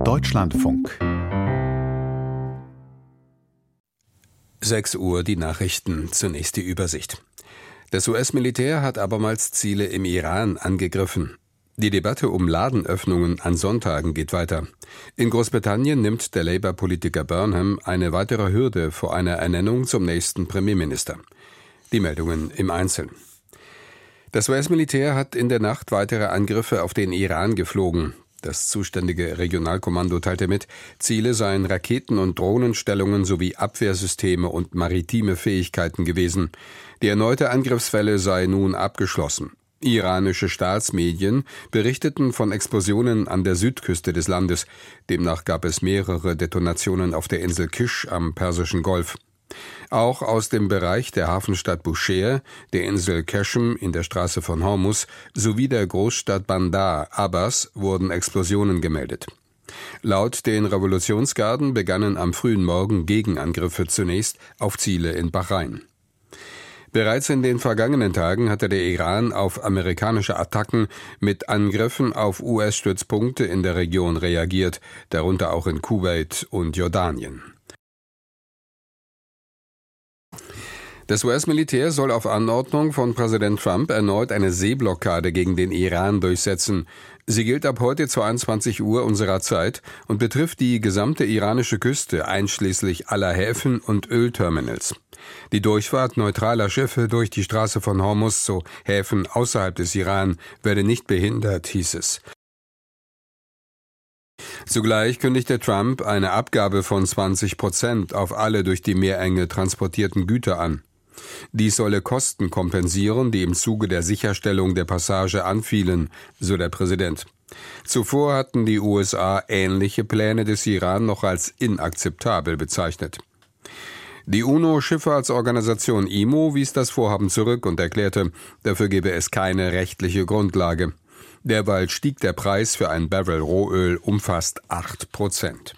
Deutschlandfunk. 6 Uhr die Nachrichten, zunächst die Übersicht. Das US-Militär hat abermals Ziele im Iran angegriffen. Die Debatte um Ladenöffnungen an Sonntagen geht weiter. In Großbritannien nimmt der Labour-Politiker Burnham eine weitere Hürde vor einer Ernennung zum nächsten Premierminister. Die Meldungen im Einzelnen. Das US-Militär hat in der Nacht weitere Angriffe auf den Iran geflogen. Das zuständige Regionalkommando teilte mit, Ziele seien Raketen- und Drohnenstellungen sowie Abwehrsysteme und maritime Fähigkeiten gewesen. Die erneute Angriffswelle sei nun abgeschlossen. Iranische Staatsmedien berichteten von Explosionen an der Südküste des Landes. Demnach gab es mehrere Detonationen auf der Insel Kish am Persischen Golf. Auch aus dem Bereich der Hafenstadt Bushehr, der Insel Qeshm in der Straße von Hormuz sowie der Großstadt Bandar Abbas wurden Explosionen gemeldet. Laut den Revolutionsgarden begannen am frühen Morgen Gegenangriffe zunächst auf Ziele in Bahrain. Bereits in den vergangenen Tagen hatte der Iran auf amerikanische Attacken mit Angriffen auf US-Stützpunkte in der Region reagiert, darunter auch in Kuwait und Jordanien. Das US-Militär soll auf Anordnung von Präsident Trump erneut eine Seeblockade gegen den Iran durchsetzen. Sie gilt ab heute 22 Uhr unserer Zeit und betrifft die gesamte iranische Küste, einschließlich aller Häfen und Ölterminals. Die Durchfahrt neutraler Schiffe durch die Straße von Hormuz zu Häfen außerhalb des Iran werde nicht behindert, hieß es. Zugleich kündigte Trump eine Abgabe von 20% auf alle durch die Meerenge transportierten Güter an. Dies solle Kosten kompensieren, die im Zuge der Sicherstellung der Passage anfielen, so der Präsident. Zuvor hatten die USA ähnliche Pläne des Iran noch als inakzeptabel bezeichnet. Die UNO-Schifffahrtsorganisation IMO wies das Vorhaben zurück und erklärte, dafür gebe es keine rechtliche Grundlage. Derweil stieg der Preis für ein Barrel Rohöl um fast 8%.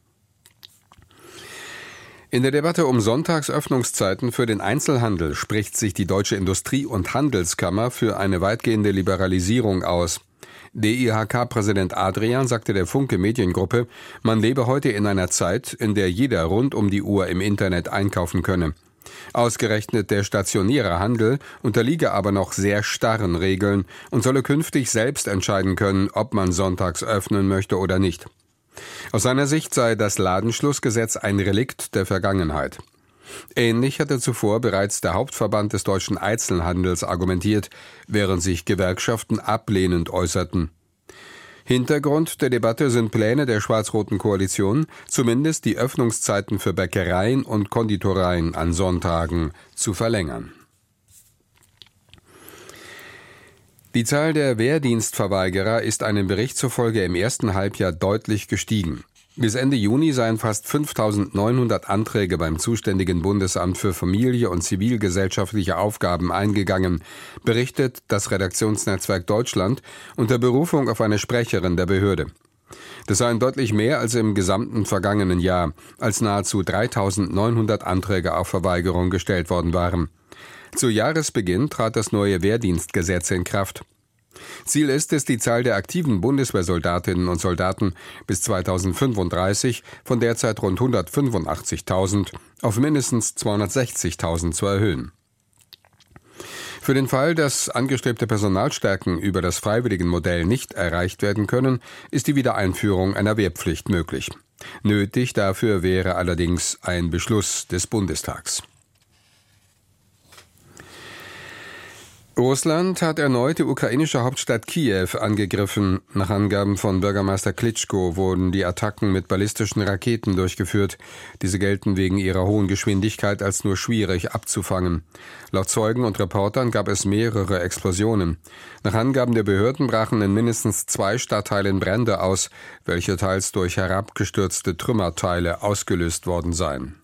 In der Debatte um Sonntagsöffnungszeiten für den Einzelhandel spricht sich die Deutsche Industrie- und Handelskammer für eine weitgehende Liberalisierung aus. DIHK-Präsident Adrian sagte der Funke Mediengruppe, man lebe heute in einer Zeit, in der jeder rund um die Uhr im Internet einkaufen könne. Ausgerechnet der stationäre Handel unterliege aber noch sehr starren Regeln und solle künftig selbst entscheiden können, ob man sonntags öffnen möchte oder nicht. Aus seiner Sicht sei das Ladenschlussgesetz ein Relikt der Vergangenheit. Ähnlich hatte zuvor bereits der Hauptverband des deutschen Einzelhandels argumentiert, während sich Gewerkschaften ablehnend äußerten. Hintergrund der Debatte sind Pläne der schwarz-roten Koalition, zumindest die Öffnungszeiten für Bäckereien und Konditoreien an Sonntagen zu verlängern. Die Zahl der Wehrdienstverweigerer ist einem Bericht zufolge im ersten Halbjahr deutlich gestiegen. Bis Ende Juni seien fast 5.900 Anträge beim zuständigen Bundesamt für Familie und zivilgesellschaftliche Aufgaben eingegangen, berichtet das Redaktionsnetzwerk Deutschland unter Berufung auf eine Sprecherin der Behörde. Das seien deutlich mehr als im gesamten vergangenen Jahr, als nahezu 3.900 Anträge auf Verweigerung gestellt worden waren. Zu Jahresbeginn trat das neue Wehrdienstgesetz in Kraft. Ziel ist es, die Zahl der aktiven Bundeswehrsoldatinnen und Soldaten bis 2035 von derzeit rund 185.000 auf mindestens 260.000 zu erhöhen. Für den Fall, dass angestrebte Personalstärken über das Freiwilligenmodell nicht erreicht werden können, ist die Wiedereinführung einer Wehrpflicht möglich. Nötig dafür wäre allerdings ein Beschluss des Bundestags. Russland hat erneut die ukrainische Hauptstadt Kiew angegriffen. Nach Angaben von Bürgermeister Klitschko wurden die Attacken mit ballistischen Raketen durchgeführt. Diese gelten wegen ihrer hohen Geschwindigkeit als nur schwierig abzufangen. Laut Zeugen und Reportern gab es mehrere Explosionen. Nach Angaben der Behörden brachen in mindestens 2 Stadtteilen Brände aus, welche teils durch herabgestürzte Trümmerteile ausgelöst worden seien.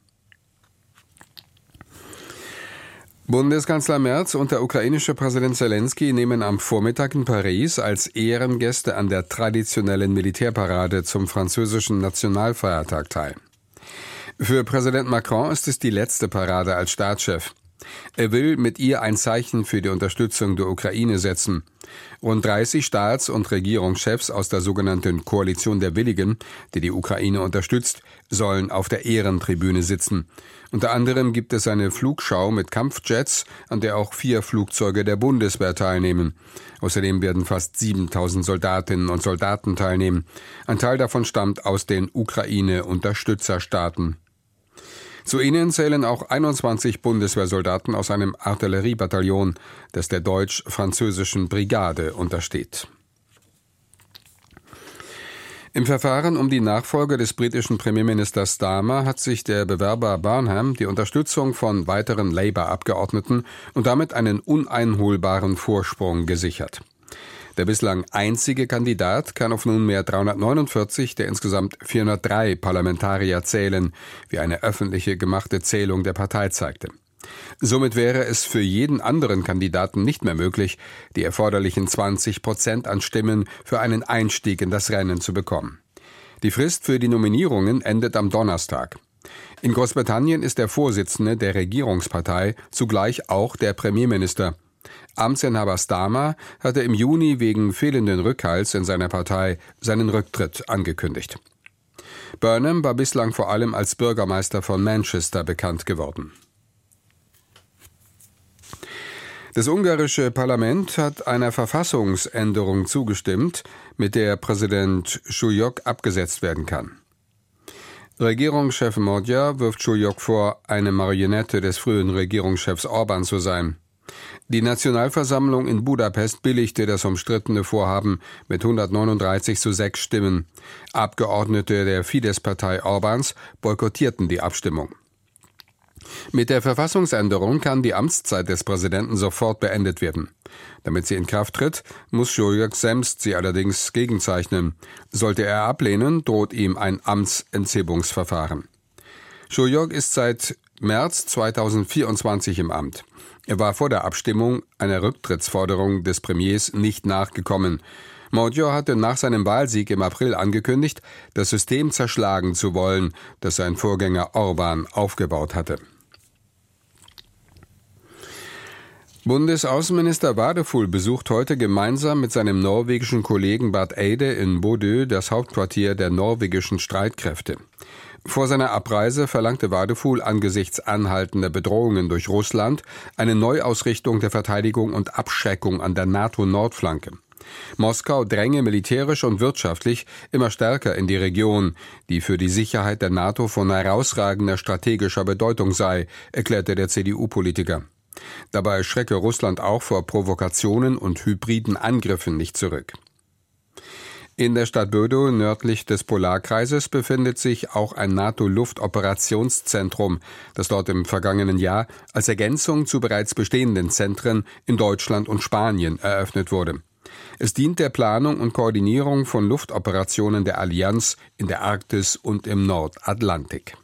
Bundeskanzler Merz und der ukrainische Präsident Selenskyj nehmen am Vormittag in Paris als Ehrengäste an der traditionellen Militärparade zum französischen Nationalfeiertag teil. Für Präsident Macron ist es die letzte Parade als Staatschef. Er will mit ihr ein Zeichen für die Unterstützung der Ukraine setzen. Rund 30 Staats- und Regierungschefs aus der sogenannten Koalition der Willigen, die die Ukraine unterstützt, sollen auf der Ehrentribüne sitzen. Unter anderem gibt es eine Flugschau mit Kampfjets, an der auch 4 Flugzeuge der Bundeswehr teilnehmen. Außerdem werden fast 7.000 Soldatinnen und Soldaten teilnehmen. Ein Teil davon stammt aus den Ukraine-Unterstützerstaaten. Zu ihnen zählen auch 21 Bundeswehrsoldaten aus einem Artilleriebataillon, das der deutsch-französischen Brigade untersteht. Im Verfahren um die Nachfolge des britischen Premierministers Starmer hat sich der Bewerber Burnham die Unterstützung von weiteren Labour-Abgeordneten und damit einen uneinholbaren Vorsprung gesichert. Der bislang einzige Kandidat kann auf nunmehr 349 der insgesamt 403 Parlamentarier zählen, wie eine öffentliche gemachte Zählung der Partei zeigte. Somit wäre es für jeden anderen Kandidaten nicht mehr möglich, die erforderlichen 20% an Stimmen für einen Einstieg in das Rennen zu bekommen. Die Frist für die Nominierungen endet am Donnerstag. In Großbritannien ist der Vorsitzende der Regierungspartei zugleich auch der Premierminister. Amtsinhaber Starmer hatte im Juni wegen fehlenden Rückhalts in seiner Partei seinen Rücktritt angekündigt. Burnham war bislang vor allem als Bürgermeister von Manchester bekannt geworden. Das ungarische Parlament hat einer Verfassungsänderung zugestimmt, mit der Präsident Súlyog abgesetzt werden kann. Regierungschef Magyar wirft Súlyog vor, eine Marionette des frühen Regierungschefs Orbán zu sein. Die Nationalversammlung in Budapest billigte das umstrittene Vorhaben mit 139:6 Stimmen. Abgeordnete der Fidesz-Partei Orbáns boykottierten die Abstimmung. Mit der Verfassungsänderung kann die Amtszeit des Präsidenten sofort beendet werden. Damit sie in Kraft tritt, muss Súlyog selbst sie allerdings gegenzeichnen. Sollte er ablehnen, droht ihm ein Amtsenthebungsverfahren. Súlyog ist seit März 2024 im Amt. Er war vor der Abstimmung einer Rücktrittsforderung des Premiers nicht nachgekommen. Magyar hatte nach seinem Wahlsieg im April angekündigt, das System zerschlagen zu wollen, das sein Vorgänger Orbán aufgebaut hatte. Bundesaußenminister Wadefull besucht heute gemeinsam mit seinem norwegischen Kollegen Barth Eide in Bodø das Hauptquartier der norwegischen Streitkräfte. Vor seiner Abreise verlangte Wadefull angesichts anhaltender Bedrohungen durch Russland eine Neuausrichtung der Verteidigung und Abschreckung an der NATO-Nordflanke. Moskau dränge militärisch und wirtschaftlich immer stärker in die Region, die für die Sicherheit der NATO von herausragender strategischer Bedeutung sei, erklärte der CDU-Politiker. Dabei schrecke Russland auch vor Provokationen und hybriden Angriffen nicht zurück. In der Stadt Bodø nördlich des Polarkreises befindet sich auch ein NATO-Luftoperationszentrum, das dort im vergangenen Jahr als Ergänzung zu bereits bestehenden Zentren in Deutschland und Spanien eröffnet wurde. Es dient der Planung und Koordinierung von Luftoperationen der Allianz in der Arktis und im Nordatlantik.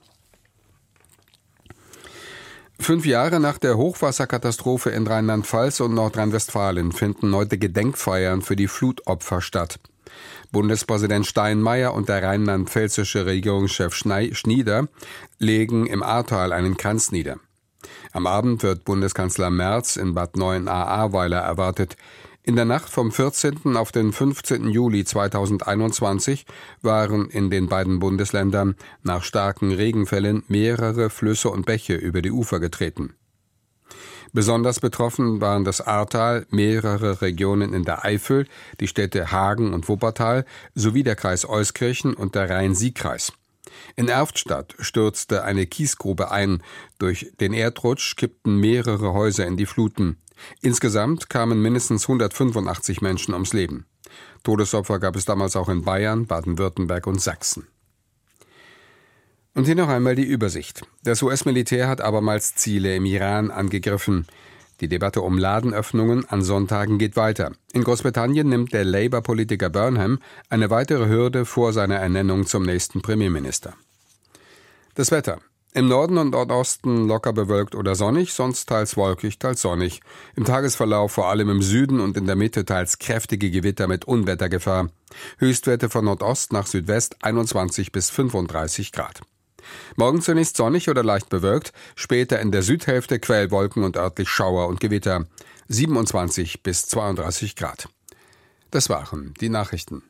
5 Jahre nach der Hochwasserkatastrophe in Rheinland-Pfalz und Nordrhein-Westfalen finden heute Gedenkfeiern für die Flutopfer statt. Bundespräsident Steinmeier und der rheinland-pfälzische Regierungschef Schnieder legen im Ahrtal einen Kranz nieder. Am Abend wird Bundeskanzler Merz in Bad Neuenahr-Ahrweiler erwartet. In der Nacht vom 14. auf den 15. Juli 2021 waren in den beiden Bundesländern nach starken Regenfällen mehrere Flüsse und Bäche über die Ufer getreten. Besonders betroffen waren das Ahrtal, mehrere Regionen in der Eifel, die Städte Hagen und Wuppertal sowie der Kreis Euskirchen und der Rhein-Sieg-Kreis. In Erftstadt stürzte eine Kiesgrube ein. Durch den Erdrutsch kippten mehrere Häuser in die Fluten. Insgesamt kamen mindestens 185 Menschen ums Leben. Todesopfer gab es damals auch in Bayern, Baden-Württemberg und Sachsen. Und hier noch einmal die Übersicht. Das US-Militär hat abermals Ziele im Iran angegriffen. Die Debatte um Ladenöffnungen an Sonntagen geht weiter. In Großbritannien nimmt der Labour-Politiker Burnham eine weitere Hürde vor seiner Ernennung zum nächsten Premierminister. Das Wetter. Im Norden und Nordosten locker bewölkt oder sonnig, sonst teils wolkig, teils sonnig. Im Tagesverlauf vor allem im Süden und in der Mitte teils kräftige Gewitter mit Unwettergefahr. Höchstwerte von Nordost nach Südwest 21 bis 35 Grad. Morgen zunächst sonnig oder leicht bewölkt, später in der Südhälfte Quellwolken und örtlich Schauer und Gewitter. 27 bis 32 Grad. Das waren die Nachrichten.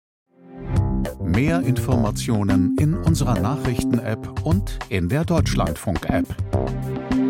Mehr Informationen in unserer Nachrichten-App und in der Deutschlandfunk-App.